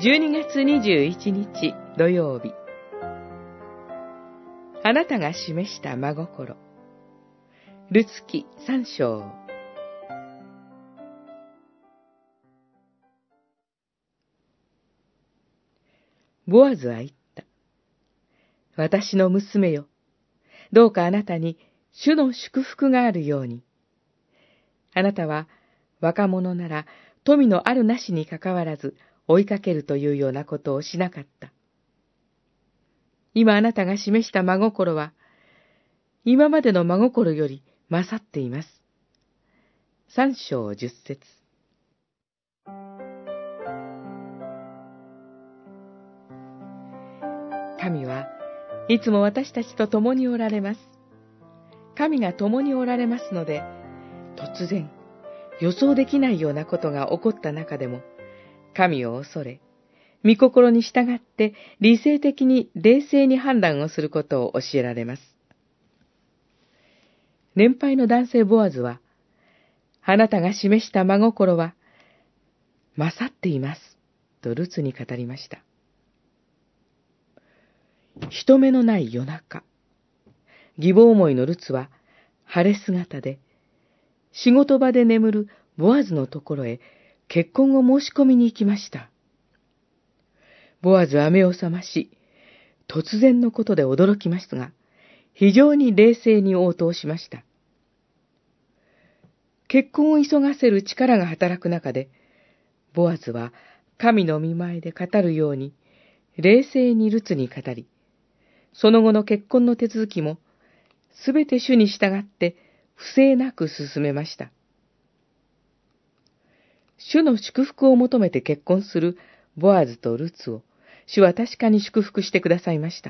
12月21日土曜日。あなたが示した真心。ルツキ3章。ボアズは言った。私の娘よ、どうかあなたに主の祝福があるように。あなたは若者なら富のあるなしにかかわらず追いかけるというようなことをしなかった。今あなたが示した真心は、今までの真心より勝っています。3章10節。神はいつも私たちと共におられます。神が共におられますので、突然、予想できないようなことが起こった中でも、神を恐れ、御心に従って理性的に冷静に判断をすることを教えられます。年配の男性ボアズは、あなたが示した真心は、勝っています、とルツに語りました。人目のない夜中、義母思いのルツは、晴れ姿で、仕事場で眠るボアズのところへ結婚を申し込みに行きました。ボアズは目を覚まし、突然のことで驚きましたが、非常に冷静に応答しました。結婚を急がせる力が働く中で、ボアズは神の御前で語るように、冷静にルツに語り、その後の結婚の手続きも、すべて主に従って不正なく進めました。主の祝福を求めて結婚するボアズとルツを、主は確かに祝福してくださいました。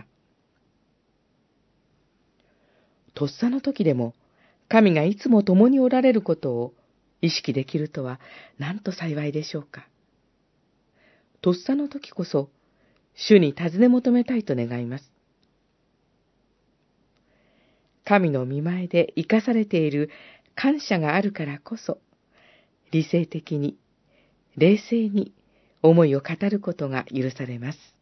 とっさの時でも、神がいつも共におられることを意識できるとは、なんと幸いでしょうか。とっさの時こそ、主に尋ね求めたいと願います。神の御前で生かされている感謝があるからこそ、理性的に、冷静に思いを語ることが許されます。